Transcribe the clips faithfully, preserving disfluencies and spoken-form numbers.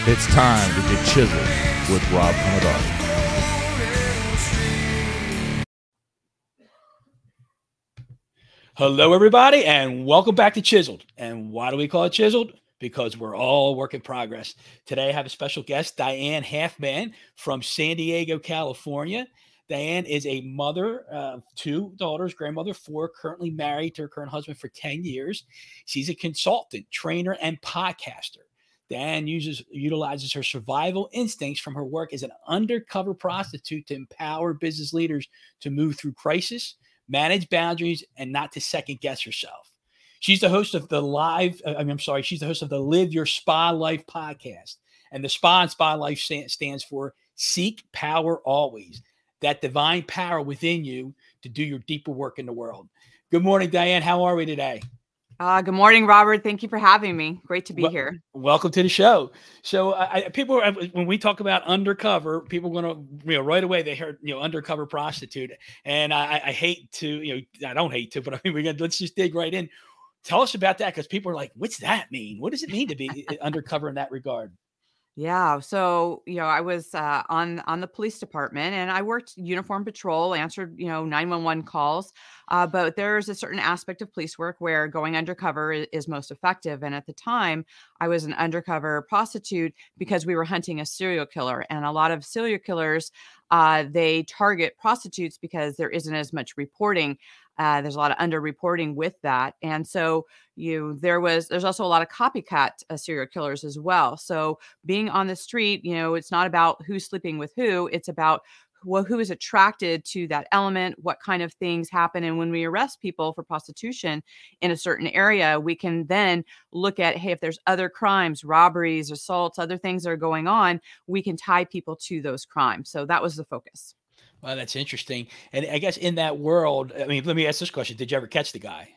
It's time to get chiseled with Rob Hamadani. Hello, everybody, and welcome back to Chiseled. And why do we call it Chiseled? Because we're all work in progress. Today, I have a special guest, Diane Halfman from San Diego, California. Diane is a mother of two daughters, grandmother of four, currently married to her current husband for ten years. She's a consultant, trainer, and podcaster. Diane uses utilizes her survival instincts from her work as an undercover prostitute to empower business leaders to move through crisis, manage boundaries, and not to second guess herself. She's the host of the live, I mean, I'm sorry, she's the host of the Live Your Spa Life podcast. And the Spa and Spa Life stands for Seek Power Always, that divine power within you to do your deeper work in the world. Good morning, Diane. How are we today? Uh, good morning, Robert. Thank you for having me. Great to be well, here. Welcome to the show. So I, people, when we talk about undercover, people are going to, you know, right away, they heard, you know, undercover prostitute. And I, I hate to, you know, I don't hate to, but I mean, we're going to, let's just dig right in. Tell us about that. Cause people are like, what's that mean? What does it mean to be undercover in that regard? Yeah. So, you know, I was uh, on on the police department and I worked uniform patrol, answered, you know, nine one one calls. Uh, but there's a certain aspect of police work where going undercover is, is most effective. And at the time, I was an undercover prostitute because we were hunting a serial killer. And a lot of serial killers, uh, they target prostitutes because there isn't as much reporting. Uh, there's a lot of underreporting with that. And so you there was there's also a lot of copycat uh, serial killers as well. So being on the street, you know, it's not about who's sleeping with who. It's about who, who is attracted to that element, what kind of things happen. And when we arrest people for prostitution in a certain area, we can then look at, hey, if there's other crimes, robberies, assaults, other things that are going on, we can tie people to those crimes. So that was the focus. Wow, that's interesting. And I guess in that world, I mean, let me ask this question. Did you ever catch the guy?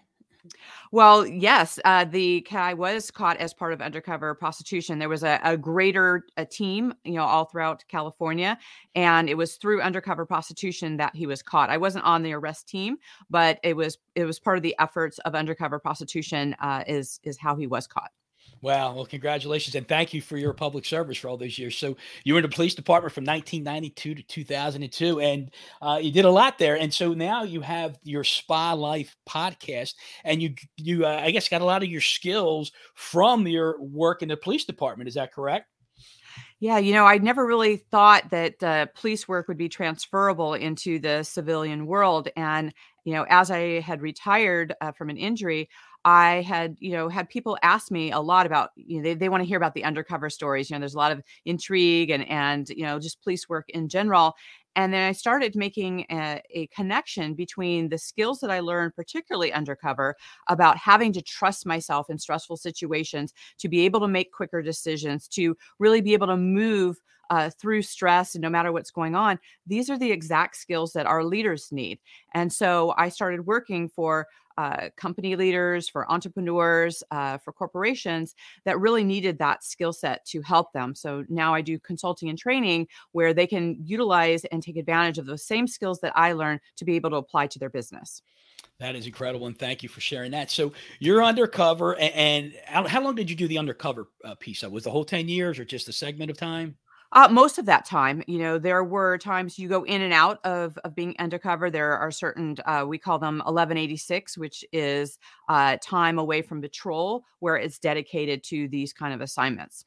Well, yes, uh, the guy was caught as part of undercover prostitution. There was a, a greater a team, you know, all throughout California, and it was through undercover prostitution that he was caught. I wasn't on the arrest team, but it was it was part of the efforts of undercover prostitution. Uh, is is how he was caught. Wow. Well, congratulations. And thank you for your public service for all those years. So you were in the police department from nineteen ninety-two to two thousand two, and uh, you did a lot there. And so now you have your Spa Life podcast, and you, you uh, I guess, got a lot of your skills from your work in the police department. Is that correct? Yeah, you know, I never really thought that uh, police work would be transferable into the civilian world. And, you know, as I had retired uh, from an injury, I had, you know, had people ask me a lot about, you know, they, they want to hear about the undercover stories. You know, there's a lot of intrigue and, and, you know, just police work in general. And then I started making a, a connection between the skills that I learned, particularly undercover, about having to trust myself in stressful situations, to be able to make quicker decisions, to really be able to move uh, through stress and no matter what's going on. These are the exact skills that our leaders need. And so I started working for Uh, company leaders, for entrepreneurs, uh, for corporations that really needed that skill set to help them. So now I do consulting and training where they can utilize and take advantage of those same skills that I learned to be able to apply to their business. That is incredible. And thank you for sharing that. So you're undercover. And, and how, how long did you do the undercover uh, piece of? Was the whole ten years or just a segment of time? Uh, most of that time, you know, there were times you go in and out of, of being undercover. There are certain, uh, we call them eleven eighty-six, which is uh, time away from patrol, where it's dedicated to these kind of assignments.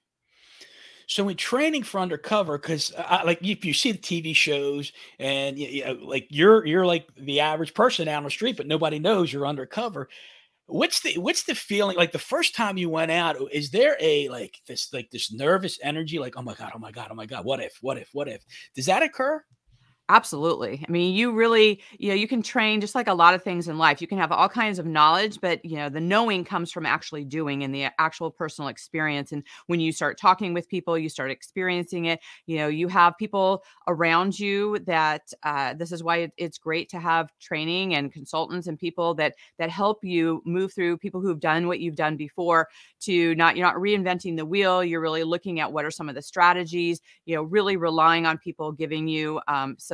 So in training for undercover, because uh, like if you see the T V shows and you, you know, like you're you're like the average person out on the street, but nobody knows you're undercover. What's the what's the feeling like the first time you went out? Is there a like this like this nervous energy, like, oh my God, oh my God, oh my God, what if, what if, what if? Does that occur? Absolutely. I mean, you really, you know, you can train just like a lot of things in life. You can have all kinds of knowledge, but, you know, the knowing comes from actually doing and the actual personal experience. And when you start talking with people, you start experiencing it. You know, you have people around you that uh, this is why it, it's great to have training and consultants and people that that help you move through, people who've done what you've done before, to not, you're not reinventing the wheel. You're really looking at what are some of the strategies, you know, really relying on people giving you um, some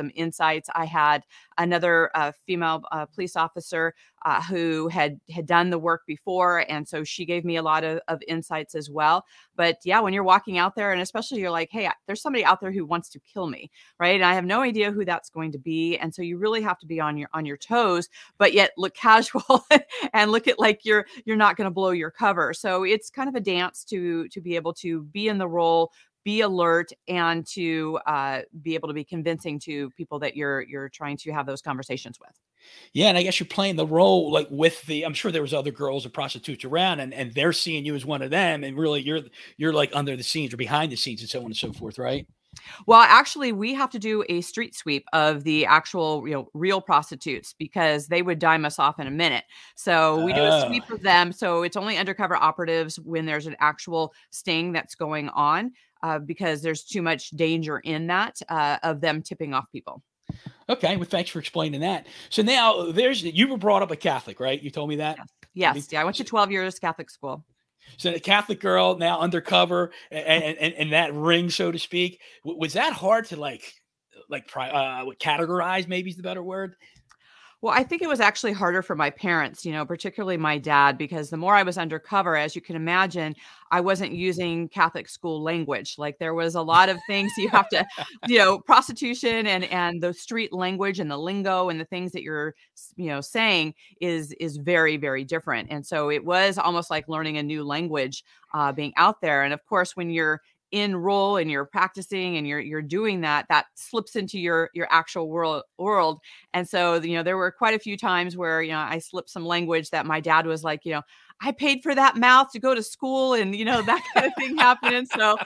some insights. I had another uh, female uh, police officer uh, who had had done the work before, and so she gave me a lot of, of insights as well. But yeah, when you're walking out there, and especially you're like, hey, there's somebody out there who wants to kill me, right? And I have no idea who that's going to be, and so you really have to be on your on your toes, but yet look casual and look at like you're you're not going to blow your cover. So it's kind of a dance to to be able to be in the role, be alert, and to uh, be able to be convincing to people that you're you're trying to have those conversations with. Yeah, and I guess you're playing the role like with the. I'm sure there was other girls or prostitutes around, and and they're seeing you as one of them, and really you're you're like under the scenes or behind the scenes and so on and so forth, right? Well, actually, we have to do a street sweep of the actual, you know, real prostitutes because they would dime us off in a minute. So we do a Oh. sweep of them. So it's only undercover operatives when there's an actual sting that's going on, uh, because there's too much danger in that uh, of them tipping off people. Okay, well, thanks for explaining that. So now there's you were brought up a Catholic, right? You told me that. Yes. Yes. Yeah. I went to twelve years Catholic school. So the Catholic girl now undercover and and, and that ring, so to speak, w- was that hard to like like pri- uh, what, categorize? Maybe is the better word. Well, I think it was actually harder for my parents, you know, particularly my dad, because the more I was undercover, as you can imagine, I wasn't using Catholic school language. Like there was a lot of things you have to, you know, prostitution and and the street language and the lingo and the things that you're, you know, saying is is very, very different. And so it was almost like learning a new language, uh, being out there. And of course, when you're in role and you're practicing and you're you're doing that, that slips into your your actual world world. And so, you know, there were quite a few times where, you know, I slipped some language that my dad was like, you know, I paid for that mouth to go to school, and you know, that kind of thing happened. And so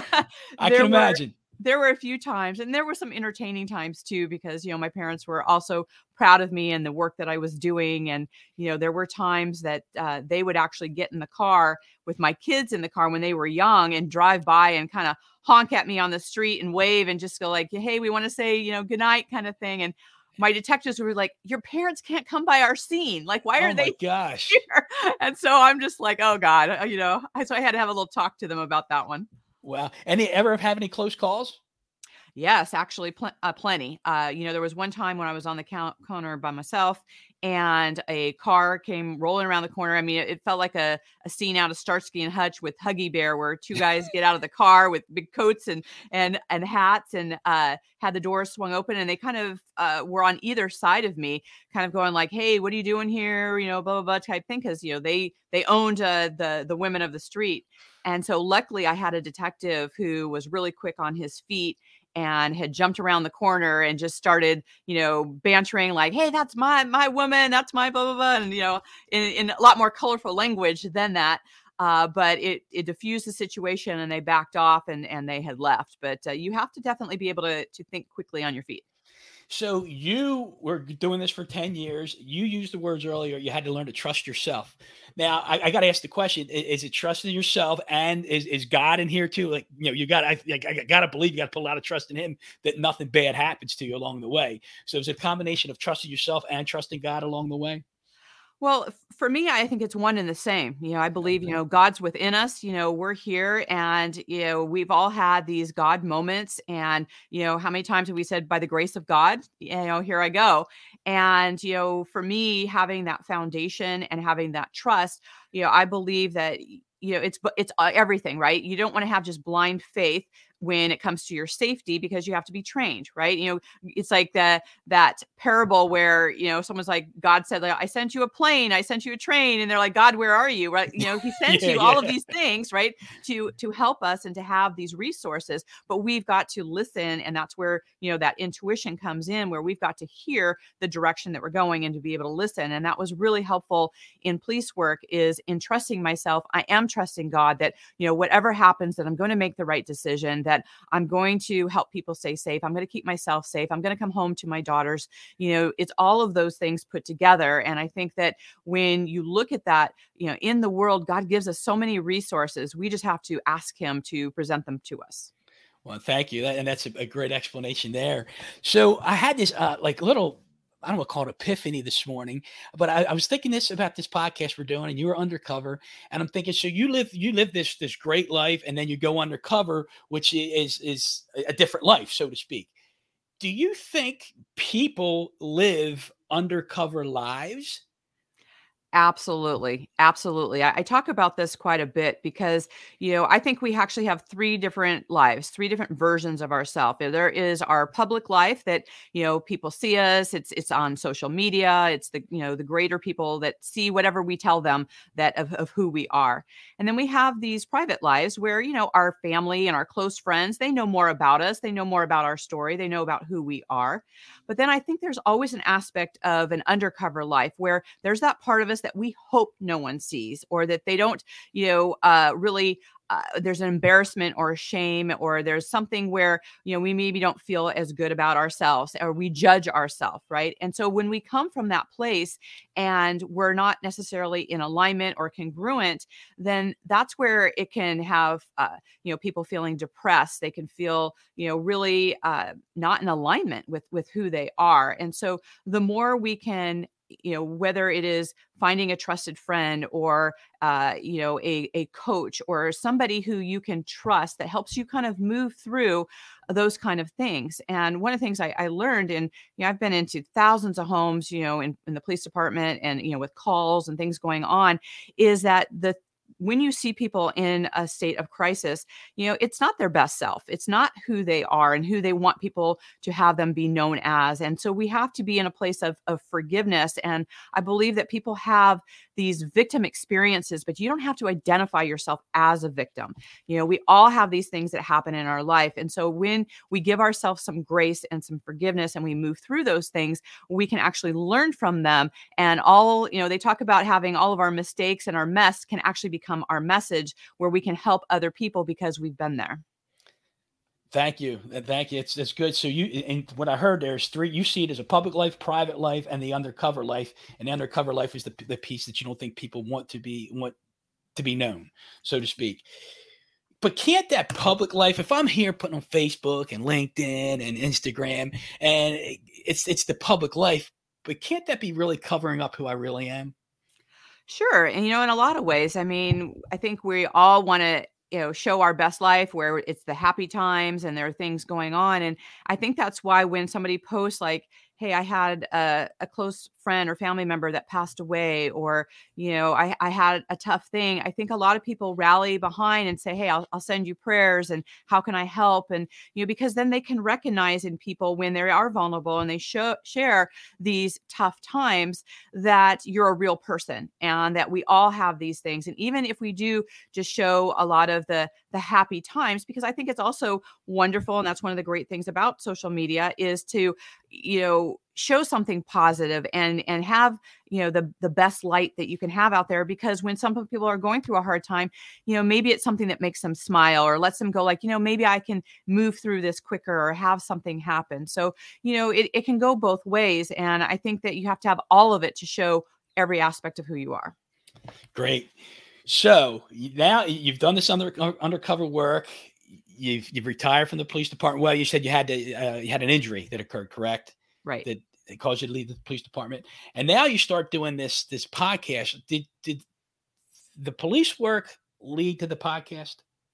I there can were imagine. there were a few times, and there were some entertaining times too, because, you know, my parents were also proud of me and the work that I was doing. And, you know, there were times that uh, they would actually get in the car with my kids in the car when they were young and drive by and kind of honk at me on the street and wave and just go like, hey, we want to say, you know, good night kind of thing. And my detectives were like, your parents can't come by our scene. Like, why are Oh my they gosh. here? And so I'm just like, oh God, uh, you know, I- so I had to have a little talk to them about that one. Wow. Any ever have any close calls? Yes, actually, pl- uh, plenty. Uh, you know, there was one time when I was on the count- corner by myself, and a car came rolling around the corner. I mean, it, it felt like a, a scene out of Starsky and Hutch with Huggy Bear, where two guys get out of the car with big coats and and and hats, and uh, had the doors swung open, and they kind of uh, were on either side of me, kind of going like, "Hey, what are you doing here?" You know, blah blah blah type thing, because you know they they owned uh, the the women of the street. And so luckily I had a detective who was really quick on his feet and had jumped around the corner and just started, you know, bantering like, hey, that's my, my woman. That's my blah, blah, blah. And, you know, in, in a lot more colorful language than that. Uh, but it, it diffused the situation, and they backed off, and, and they had left. But uh, you have to definitely be able to, to think quickly on your feet. So you were doing this for ten years. You used the words earlier. You had to learn to trust yourself. Now, I, I got to ask the question: i- Is it trusting yourself, and is, is God in here too? Like, you know, you got. I, I got to believe you got to put a lot of trust in Him that nothing bad happens to you along the way. So, it's a combination of trusting yourself and trusting God along the way. Well, f- for me, I think it's one and the same. You know, I believe, you Okay. know, God's within us. You know, we're here, and, you know, we've all had these God moments. And, you know, how many times have we said, by the grace of God, you know, here I go. And, you know, for me, having that foundation and having that trust, you know, I believe that, y- you know, it's, bu- it's uh, everything, right? You don't want to have just blind faith when it comes to your safety, because you have to be trained, right? You know, it's like the, that parable where, you know, someone's like, God said, like, I sent you a plane, I sent you a train. And they're like, God, where are you? Right. You know, he sent Yeah, you all of yeah. these things, right. To, to help us and to have these resources, but we've got to listen. And that's where, you know, that intuition comes in, where we've got to hear the direction that we're going and to be able to listen. And that was really helpful in police work, is in trusting myself. I am trusting God that, you know, whatever happens, that I'm going to make the right decision, that I'm going to help people stay safe. I'm going to keep myself safe. I'm going to come home to my daughters. You know, it's all of those things put together. And I think that when you look at that, you know, in the world, God gives us so many resources. We just have to ask Him to present them to us. Well, thank you. That, and that's a, a great explanation there. So I had this uh, like little, I don't want to call it epiphany this morning, but I, I was thinking this about this podcast we're doing, and you were undercover, and I'm thinking, so you live, you live this, this great life, and then you go undercover, which is, is a different life, so to speak. Do you think people live undercover lives? Absolutely. Absolutely. I, I talk about this quite a bit because, you know, I think we actually have three different lives, three different versions of ourselves. There is our public life that, you know, people see us. It's it's on social media. It's the, you know, the greater people that see whatever we tell them that of, of who we are. And then we have these private lives where, you know, our family and our close friends, they know more about us. They know more about our story. They know about who we are. But then I think there's always an aspect of an undercover life where there's that part of us that we hope no one sees, or that they don't, you know, uh, really, uh, there's an embarrassment or a shame, or there's something where, you know, we maybe don't feel as good about ourselves, or we judge ourselves, right? And so when we come from that place and we're not necessarily in alignment or congruent, then that's where it can have, uh, you know, people feeling depressed. They can feel, you know, really uh, not in alignment with with who they are. And so the more we can, you know, whether it is finding a trusted friend, or, uh, you know, a, a coach, or somebody who you can trust that helps you kind of move through those kind of things. And one of the things I, I learned in, you know, I've been into thousands of homes, you know, in, in the police department, and, you know, with calls and things going on, is that the when you see people in a state of crisis, you know, it's not their best self. It's not who they are and who they want people to have them be known as. And so we have to be in a place of, of forgiveness. And I believe that people have these victim experiences, but you don't have to identify yourself as a victim. You know, we all have these things that happen in our life. And so when we give ourselves some grace and some forgiveness and we move through those things, we can actually learn from them. And all, you know, they talk about having all of our mistakes and our mess can actually become our message, where we can help other people because we've been there. Thank you. And Thank you. It's, it's good. So you, and what I heard, there's three, you see it as a public life, private life, and the undercover life. And the undercover life is the, the piece that you don't think people want to be, want to be known, so to speak. But can't that public life, if I'm here putting on Facebook and LinkedIn and Instagram, and it's, it's the public life, but can't that be really covering up who I really am? Sure. And, you know, in a lot of ways, I mean, I think we all want to, you know, show our best life where it's the happy times and there are things going on. And I think that's why when somebody posts like, hey, I had a, a close friend or family member that passed away, or, you know, I, I had a tough thing, I think a lot of people rally behind and say, hey, I'll, I'll send you prayers, and how can I help? And, you know, because then they can recognize in people when they are vulnerable and they show, share these tough times, that you're a real person and that we all have these things. And even if we do just show a lot of the the happy times, because I think it's also wonderful, and that's one of the great things about social media, is to, you know, show something positive and and have, you know, the the best light that you can have out there. Because when some people are going through a hard time, you know, maybe it's something that makes them smile or lets them go like, you know, maybe I can move through this quicker or have something happen. So, you know, it, it can go both ways. And I think that you have to have all of it to show every aspect of who you are. Great. So now you've done this under, undercover work. You've you've retired from the police department. Well, you said you had to uh, you had an injury that occurred, correct? Right. That, that caused you to leave the police department, and now you start doing this this podcast. Did did the police work lead to the podcast?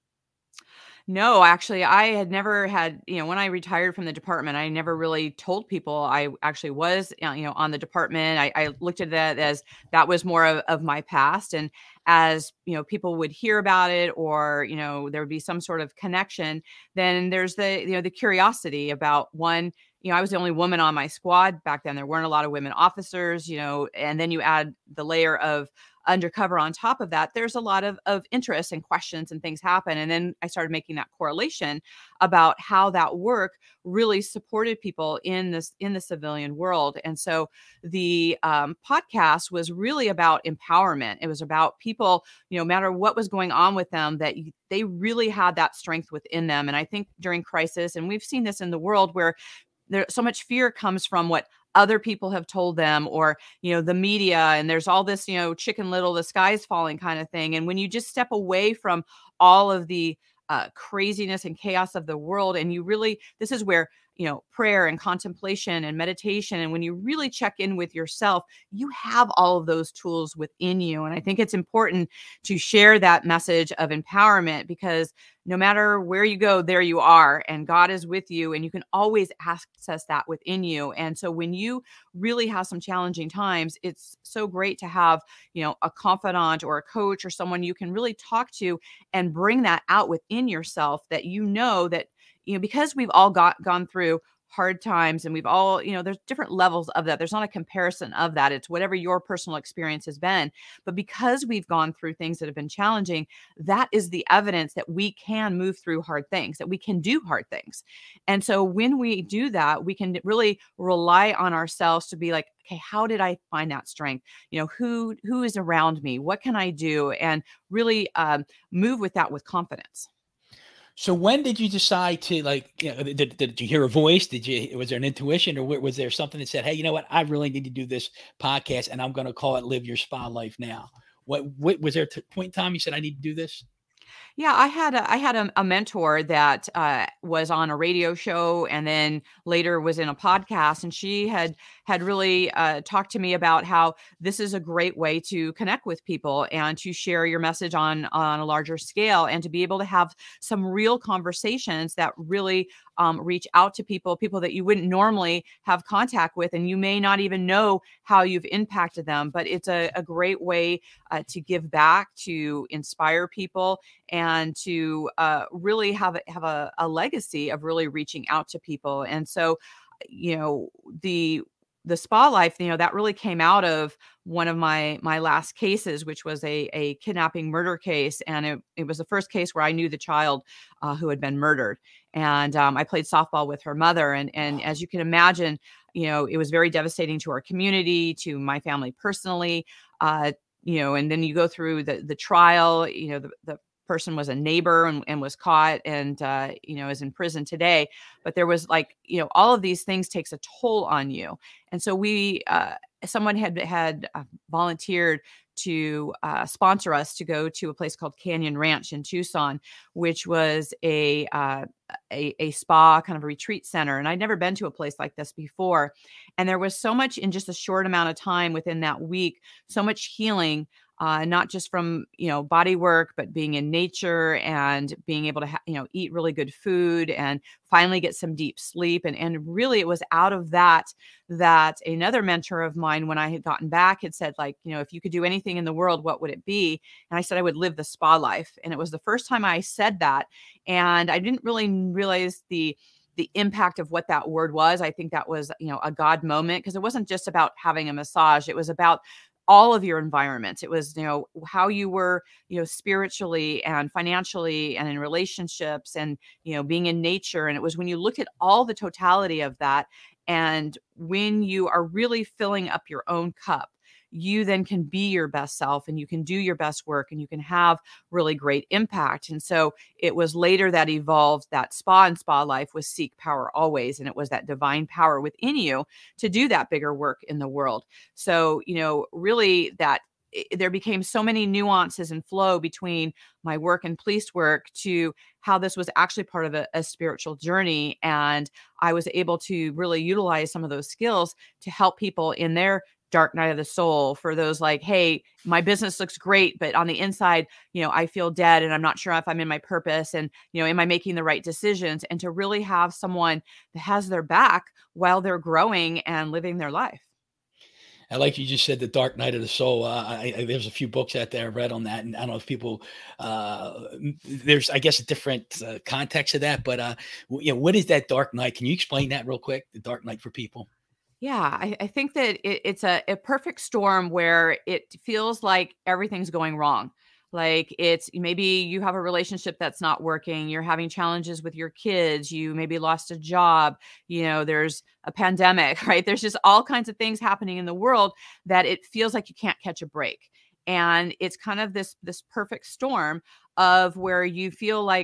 No, actually, I had never had, you know, when I retired from the department, I never really told people I actually was, uh, you know, on the department. I, I looked at that as that was more of, of my past. And as, you know, people would hear about it, or, you know, there would be some sort of connection, then there's the, you know, the curiosity about one, you know, I was the only woman on my squad back then. There weren't a lot of women officers, you know, and then you add the layer of undercover on top of that, there's a lot of, of interest and questions and things happen. And then I started making that correlation about how that work really supported people in this, in the civilian world. And so the um, podcast was really about empowerment. It was about people, you know, no matter what was going on with them, that you, they really had that strength within them. And I think during crisis, and we've seen this in the world where there so much fear comes from what other people have told them, or, you know, the media, and there's all this, you know, Chicken Little, the sky's falling kind of thing. And when you just step away from all of the uh, craziness and chaos of the world, and you really, this is where, you know, prayer and contemplation and meditation. And when you really check in with yourself, you have all of those tools within you. And I think it's important to share that message of empowerment, because no matter where you go, there you are, and God is with you, and you can always access that within you. And so when you really have some challenging times, it's so great to have, you know, a confidant or a coach or someone you can really talk to and bring that out within yourself, that you know that, you know, because we've all got gone through hard times, and we've all, you know, there's different levels of that. There's not a comparison of that. It's whatever your personal experience has been. But because we've gone through things that have been challenging, that is the evidence that we can move through hard things, that we can do hard things. And so when we do that, we can really rely on ourselves to be like, okay, how did I find that strength? You know, who, who is around me? What can I do? And really um, move with that with confidence. So when did you decide to, like, you know, did, did you hear a voice? Did you, was there an intuition, or was there something that said, hey, you know what, I really need to do this podcast, and I'm going to call it Live Your Spa Life Now? What, what was there a point in time you said, I need to do this? Yeah, I had a, I had a, a mentor that uh, was on a radio show, and then later was in a podcast, and she had had really uh, talked to me about how this is a great way to connect with people and to share your message on on a larger scale, and to be able to have some real conversations that really um, reach out to people, people that you wouldn't normally have contact with, and you may not even know how you've impacted them. But it's a, a great way uh, to give back, to inspire people, and to uh, really have a, have a, a legacy of really reaching out to people. And so, you know, the the spa life, you know, that really came out of one of my my last cases, which was a a kidnapping murder case, and it it was the first case where I knew the child uh, who had been murdered. And um, I played softball with her mother, and and as you can imagine, you know, it was very devastating to our community, to my family personally. Uh, you know, and then you go through the the trial. You know, the the person was a neighbor and, and was caught, and uh, you know, is in prison today. But there was, like, you know, all of these things takes a toll on you. And so we, uh, someone had had uh, volunteered to uh, sponsor us to go to a place called Canyon Ranch in Tucson, which was a, uh, a a spa kind of a retreat center. And I'd never been to a place like this before. And there was so much in just a short amount of time within that week, so much healing. Uh, not just from, you know, body work, but being in nature and being able to, ha- you know, eat really good food and finally get some deep sleep. And, and really it was out of that, that another mentor of mine, when I had gotten back, had said, like, you know, if you could do anything in the world, what would it be? And I said, I would live the spa life. And it was the first time I said that. And I didn't really realize the the impact of what that word was. I think that was, you know, a God moment, because it wasn't just about having a massage. It was about all of your environments. It was, you know, how you were, you know, spiritually and financially and in relationships and, you know, being in nature. And it was when you look at all the totality of that, and when you are really filling up your own cup, you then can be your best self, and you can do your best work, and you can have really great impact. And so it was later that evolved, that spa and spa life was Seek Power Always. And it was that divine power within you to do that bigger work in the world. So, you know, really that it, there became so many nuances and flow between my work and police work to how this was actually part of a, a spiritual journey. And I was able to really utilize some of those skills to help people in their dark night of the soul, for those like, hey, my business looks great, but on the inside, you know, I feel dead, and I'm not sure if I'm in my purpose, and, you know, am I making the right decisions? And to really have someone that has their back while they're growing and living their life. And like you just said, the dark night of the soul. Uh, I, I, there's a few books out there I've read on that, and I don't know if people. Uh, there's, I guess, a different uh, context of that, but uh, you know, what is that dark night? Can you explain that real quick? The dark night for people. Yeah, I, I think that it, it's a, a perfect storm where it feels like everything's going wrong. Like, it's maybe you have a relationship that's not working. You're having challenges with your kids. You maybe lost a job. You know, there's a pandemic, right? There's just all kinds of things happening in the world that it feels like you can't catch a break. And it's kind of this, this perfect storm of where you feel like,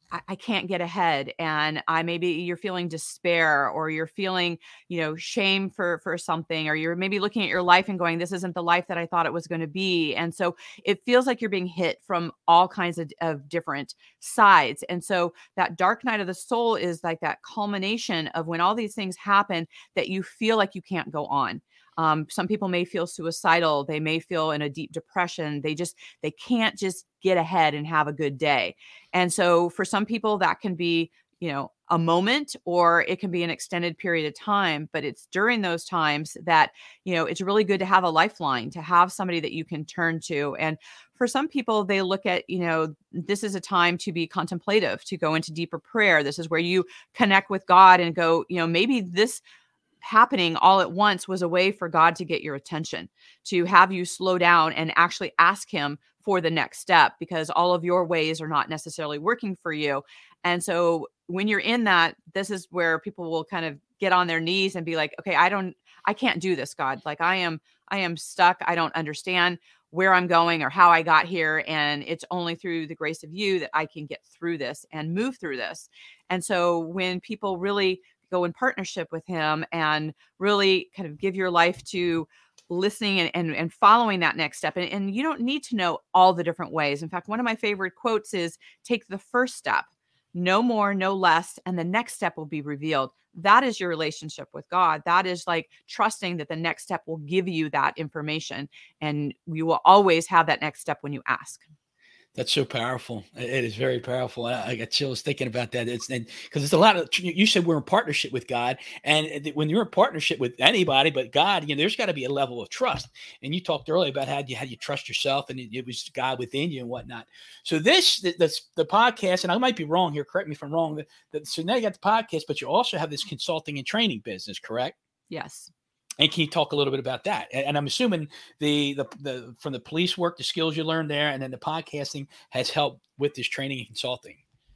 I, I can't get ahead, and I maybe you're feeling despair, or you're feeling, you know, shame for for something, or you're maybe looking at your life and going, this isn't the life that I thought it was going to be. And so it feels like you're being hit from all kinds of, of different sides. And so that dark night of the soul is like that culmination of when all these things happen that you feel like you can't go on. Um, some people may feel suicidal. They may feel in a deep depression. They just, they can't just get ahead and have a good day. And so for some people that can be, you know, a moment, or it can be an extended period of time, but it's during those times that, you know, it's really good to have a lifeline, to have somebody that you can turn to. And for some people, they look at, you know, this is a time to be contemplative, to go into deeper prayer. This is where you connect with God and go, you know, maybe this happening all at once was a way for God to get your attention, to have you slow down and actually ask him for the next step, because all of your ways are not necessarily working for you. And so when you're in that, this is where people will kind of get on their knees and be like, okay, I don't, I can't do this, God. Like I am, I am stuck. I don't understand where I'm going or how I got here. And it's only through the grace of you that I can get through this and move through this. And so when people really go in partnership with him and really kind of give your life to listening and, and, and following that next step. And, and you don't need to know all the different ways. In fact, one of my favorite quotes is, take the first step, no more, no less, and the next step will be revealed. That is your relationship with God. That is like trusting that the next step will give you that information. And you will always have that next step when you ask. That's so powerful. It is very powerful. I, I got chills thinking about that. It's and because it's a lot of, you said we're in partnership with God, and when you're in partnership with anybody but God, you know, there's got to be a level of trust. And you talked earlier about how you how you trust yourself, and it, it was God within you and whatnot. So this, the, the, the podcast, and I might be wrong here. Correct me if I'm wrong. The, the, so now you got the podcast, but you also have this consulting and training business, correct? Yes. And can you talk a little bit about that? And, and I'm assuming the, the the from the police work, the skills you learned there, and then the podcasting has helped with this training and consulting.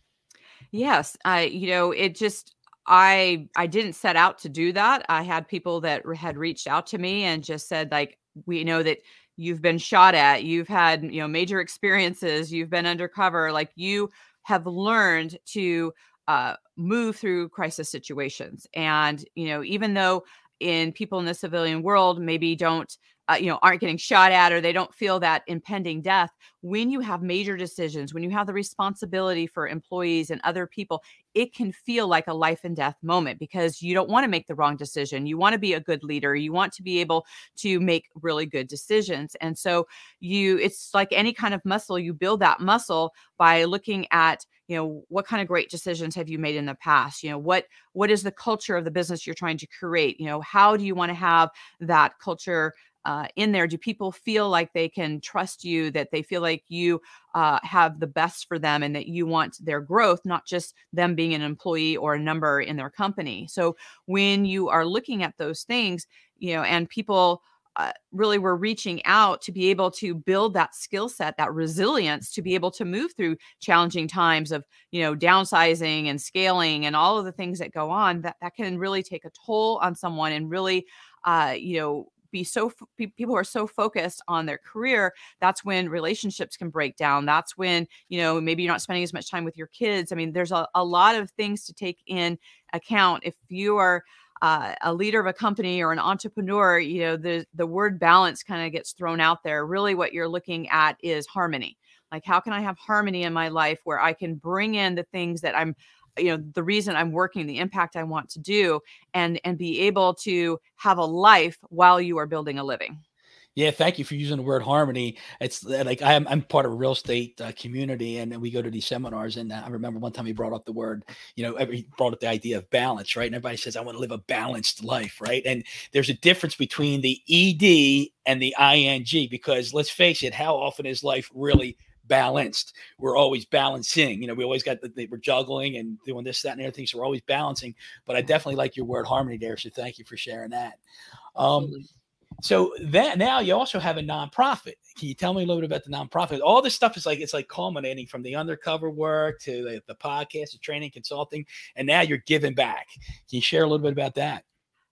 Yes, I you know it just I I didn't set out to do that. I had people that had reached out to me and just said, like, we know that you've been shot at, you've had, you know, major experiences, you've been undercover, like you have learned to uh, move through crisis situations. And you know, even though in people in the civilian world maybe don't, uh, you know, aren't getting shot at, or they don't feel that impending death, when you have major decisions, when you have the responsibility for employees and other people, it can feel like a life and death moment, because you don't want to make the wrong decision. You want to be a good leader. You want to be able to make really good decisions. And so you, it's like any kind of muscle, you build that muscle by looking at, you know, what kind of great decisions have you made in the past? You know, what, what is the culture of the business you're trying to create? You know, how do you want to have that culture uh, in there? Do people feel like they can trust you, that they feel like you uh, have the best for them, and that you want their growth, not just them being an employee or a number in their company? So when you are looking at those things, you know, and people Uh, really were reaching out to be able to build that skill set, that resilience, to be able to move through challenging times of, you know, downsizing and scaling and all of the things that go on, that, that can really take a toll on someone, and really, uh, you know, be so, people are so focused on their career. That's when relationships can break down. That's when, you know, maybe you're not spending as much time with your kids. I mean, there's a, a lot of things to take in account. If you are Uh, a leader of a company or an entrepreneur, you know, the the word balance kind of gets thrown out there. Really what you're looking at is harmony. Like, how can I have harmony in my life where I can bring in the things that I'm, you know, the reason I'm working, the impact I want to do, and and be able to have a life while you are building a living. Yeah, thank you for using the word harmony. It's like I'm I'm part of a real estate uh, community, and we go to these seminars. And I remember one time he brought up the word, you know, he brought up the idea of balance, right? And everybody says, "I want to live a balanced life," right? And there's a difference between the E D and the I N G, because let's face it, how often is life really balanced? We're always balancing. You know, we always got the, we're juggling and doing this, that, and the other things. So we're always balancing. But I definitely like your word harmony there. So thank you for sharing that. Um, Absolutely. So that now you also have a nonprofit. Can you tell me a little bit about the nonprofit? All this stuff is like, it's like culminating from the undercover work to the, the podcast, the training, consulting, and now you're giving back. Can you share a little bit about that?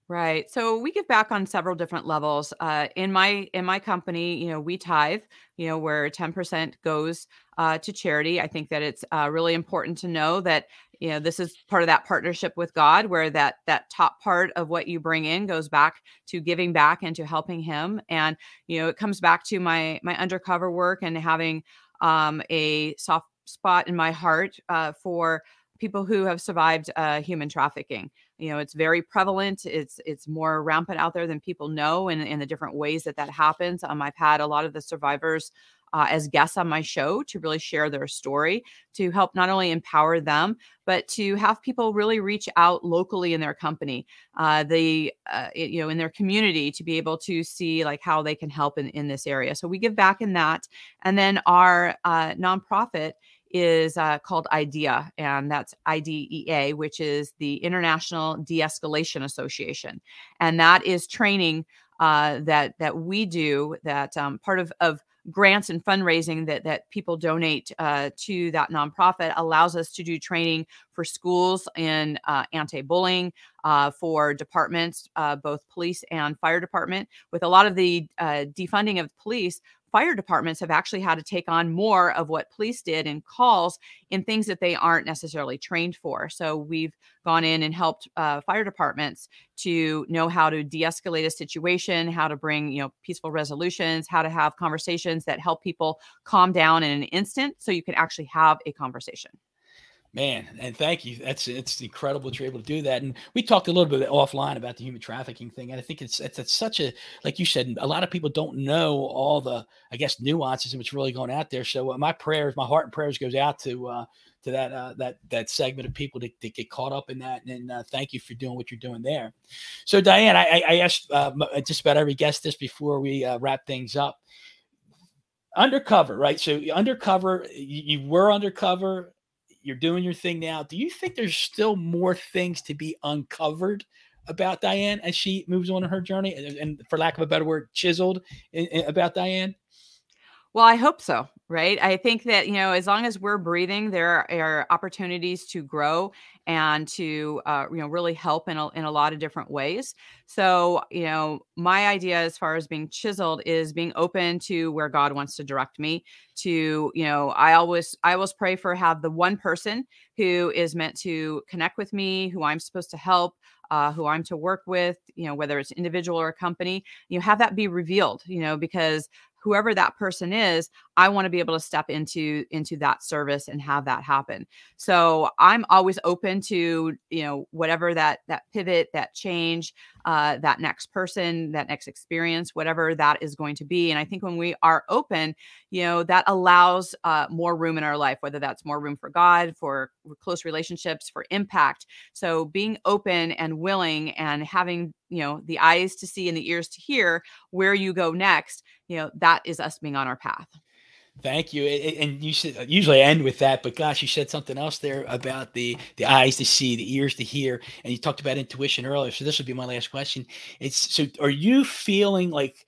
Right. So we give back on several different levels. Uh, in my in my company, you know, we tithe. You know, where ten percent goes uh, to charity. I think that it's uh, really important to know that you know this is part of that partnership with God, where that that top part of what you bring in goes back to giving back and to helping Him. And you know, it comes back to my my undercover work and having um, a soft spot in my heart uh, for people who have survived uh, human trafficking. You know, it's very prevalent. It's it's more rampant out there than people know, and in the different ways that that happens. Um, I've had a lot of the survivors uh, as guests on my show to really share their story, to help not only empower them, but to have people really reach out locally in their company, uh, the uh, it- you know, in their community, to be able to see like how they can help in in this area. So we give back in that, and then our uh, nonprofit is uh, called IDEA, and that's I D E A, which is the International De-Escalation Association, and that is training uh, that that we do. That um, part of of grants and fundraising that that people donate uh, to that nonprofit allows us to do training for schools in uh, anti-bullying, uh, for departments, uh, both police and fire department. With a lot of the uh, defunding of police, fire departments have actually had to take on more of what police did in calls in things that they aren't necessarily trained for. So we've gone in and helped uh, fire departments to know how to de-escalate a situation, how to bring, you know, peaceful resolutions, how to have conversations that help people calm down in an instant so you can actually have a conversation. Man, and thank you. That's it's incredible that you're able to do that. And we talked a little bit offline about the human trafficking thing, and I think it's it's, it's such a, like you said, a lot of people don't know all the, I guess, nuances and what's really going out there. So uh, my prayers, my heart and prayers goes out to uh, to that uh, that that segment of people that, that get caught up in that. And uh, thank you for doing what you're doing there. So Diane, I, I asked uh, just about every guest this before we uh, wrap things up. Undercover, right? So undercover, you, you were undercover. You're doing your thing now. Do you think there's still more things to be uncovered about Diane as she moves on in her journey? And, and for lack of a better word, chiseled in, in, about Diane? Well, I hope so, right? I think that, you know, as long as we're breathing, there are opportunities to grow and to, uh, you know, really help in a, in a lot of different ways. So, you know, my idea as far as being chiseled is being open to where God wants to direct me to. You know, I always, I always pray for have the one person who is meant to connect with me, who I'm supposed to help, uh, who I'm to work with, you know, whether it's individual or a company, you know, have that be revealed, you know, because whoever that person is, I want to be able to step into into that service and have that happen. So I'm always open to, you know, whatever that that pivot, that change, uh, that next person, that next experience, whatever that is going to be. And I think when we are open, you know, that allows uh, more room in our life, whether that's more room for God, for close relationships, for impact. So being open and willing and having, you know, the eyes to see and the ears to hear where you go next, you know, that is us being on our path. Thank you. And you should usually end with that, but gosh, you said something else there about the the eyes to see, the ears to hear, and you talked about intuition earlier. So this would be my last question. It's so, are you feeling like,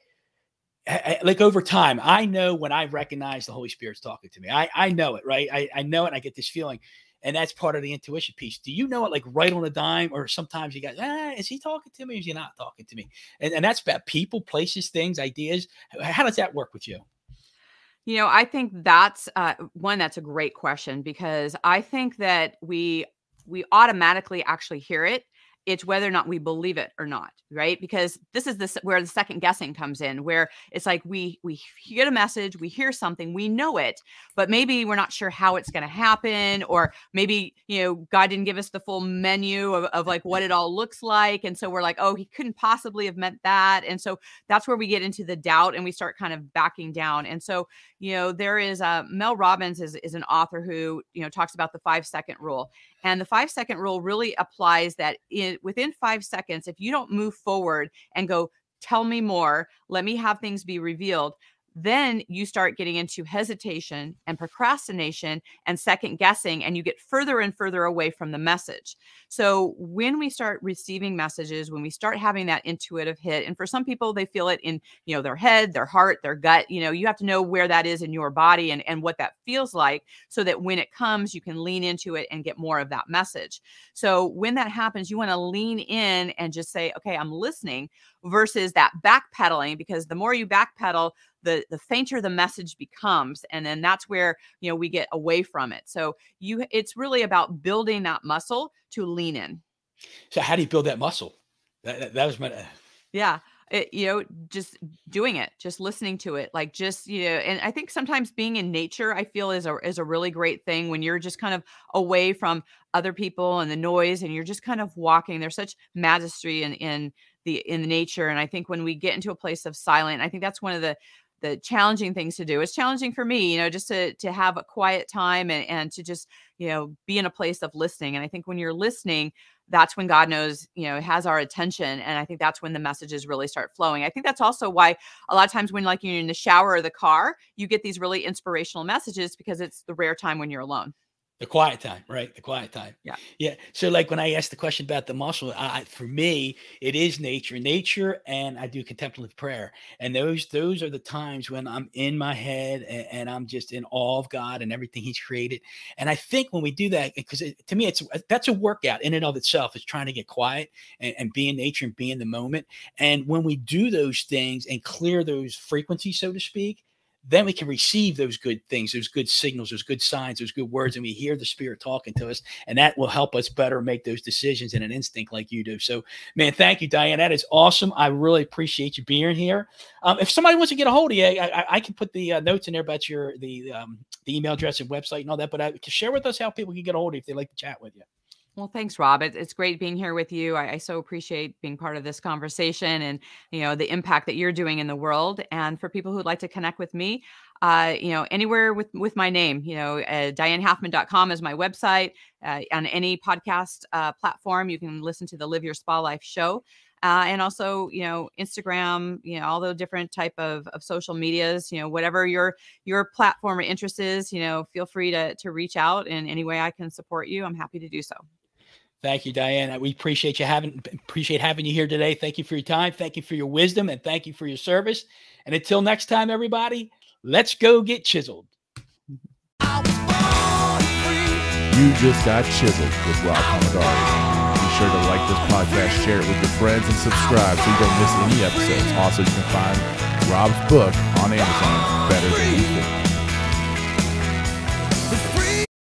like over time? I know when I recognize the Holy Spirit's talking to me. I I know it, right? I I know it. And I get this feeling, and that's part of the intuition piece. Do you know it like right on a dime, or sometimes you got, ah, is he talking to me? Or is he not talking to me? And and that's about people, places, things, ideas. How does that work with you? You know, I think that's uh, one. That's a great question, because I think that we we automatically actually hear it. It's whether or not we believe it or not, right? Because this is this where the second guessing comes in, where it's like we we get a message, we hear something, we know it, but maybe we're not sure how it's going to happen, or maybe, you know, God didn't give us the full menu of, of like what it all looks like, and so we're like, oh, he couldn't possibly have meant that, and so that's where we get into the doubt and we start kind of backing down. And so, you know, there is uh, Mel Robbins is is an author who, you know, talks about the five second rule. And the five second rule really applies that in, within five seconds, if you don't move forward and go, tell me more, let me have things be revealed, then you start getting into hesitation and procrastination and second guessing, and you get further and further away from the message. So when we start receiving messages, when we start having that intuitive hit, and for some people, they feel it in, you know, their head, their heart, their gut, you know, you have to know where that is in your body and, and what that feels like, so that when it comes, you can lean into it and get more of that message. So when that happens, you want to lean in and just say, okay, I'm listening, versus that backpedaling, because the more you backpedal, the the fainter the message becomes. And then that's where, you know, we get away from it. So you, it's really about building that muscle to lean in. So how do you build that muscle? That, that, that was my, Yeah. It, you know, just doing it, just listening to it, like just, you know, and I think sometimes being in nature, I feel is a, is a really great thing when you're just kind of away from other people and the noise, and you're just kind of walking. There's such majesty in, in the, in the nature. And I think when we get into a place of silence, I think that's one of the, the challenging things to do. It's challenging for me, you know, just to, to have a quiet time and, and to just, you know, be in a place of listening. And I think when you're listening, that's when God knows, you know, has our attention. And I think that's when the messages really start flowing. I think that's also why a lot of times when, like, you're in the shower or the car, you get these really inspirational messages, because it's the rare time when you're alone. The quiet time, right? The quiet time. Yeah. Yeah. So like when I asked the question about the muscle, I, for me, it is nature, nature. And I do contemplative prayer. And those, those are the times when I'm in my head and, and I'm just in awe of God and everything he's created. And I think when we do that, because it, to me, it's, that's a workout in and of itself, is trying to get quiet and, and be in nature and be in the moment. And when we do those things and clear those frequencies, so to speak, then we can receive those good things, those good signals, those good signs, those good words, and we hear the Spirit talking to us, and that will help us better make those decisions in an instinct like you do. So, man, thank you, Diane. That is awesome. I really appreciate you being here. Um, if somebody wants to get a hold of you, I, I, I can put the uh, notes in there about your the um, the email address and website and all that, but I, to share with us how people can get a hold of you if they'd like to chat with you. Well, thanks, Rob. It, it's great being here with you. I, I so appreciate being part of this conversation and, you know, the impact that you're doing in the world. And for people who'd like to connect with me, uh, you know, anywhere with, with my name, you know, uh, diane halfman dot com is my website. Uh, on any podcast uh, platform, you can listen to the Live Your Spa Life show. Uh, and also, you know, Instagram, you know, all the different type of, of social medias, you know, whatever your, your platform or interest is, you know, feel free to, to reach out in any way I can support you. I'm happy to do so. Thank you, Diane. We appreciate you having, appreciate having you here today. Thank you for your time. Thank you for your wisdom, and thank you for your service. And until next time, everybody, let's go get chiseled. You just got chiseled with Rob Hamadari. Be sure to like this podcast, share it with your friends, and subscribe so you don't miss any episodes. Also, you can find Rob's book on Amazon, Better Than You Think.